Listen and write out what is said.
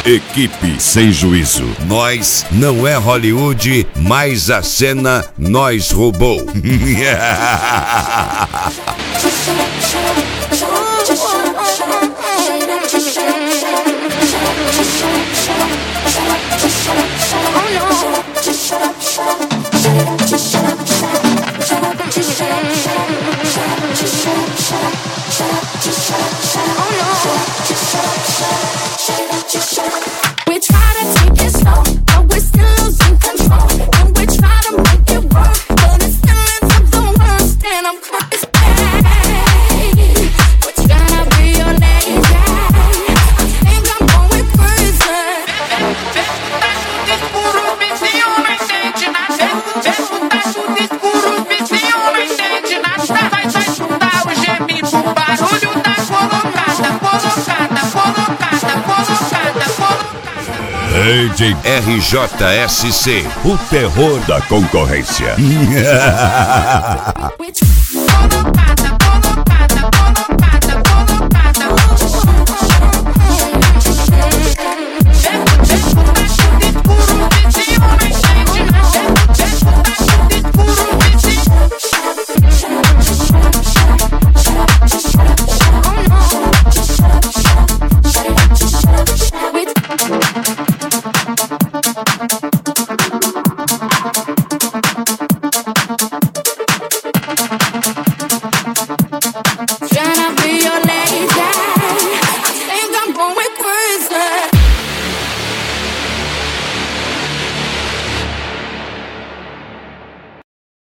Equipe sem juízo. Nós não é Hollywood, mas a cena nós roubou. We try to take it slow, but we're still losing control. And we try to make it work, but it still ends up the worst. And I'm crazy. But you gotta be your lady. I think I'm going crazy. Escuro, vizinho, não entende nada. No escuro, vizinho, não entende nada. Vai escutar o gemido, o barulho da colocada, colocada, colocada, colocada, colocada. RJSC, o terror da concorrência.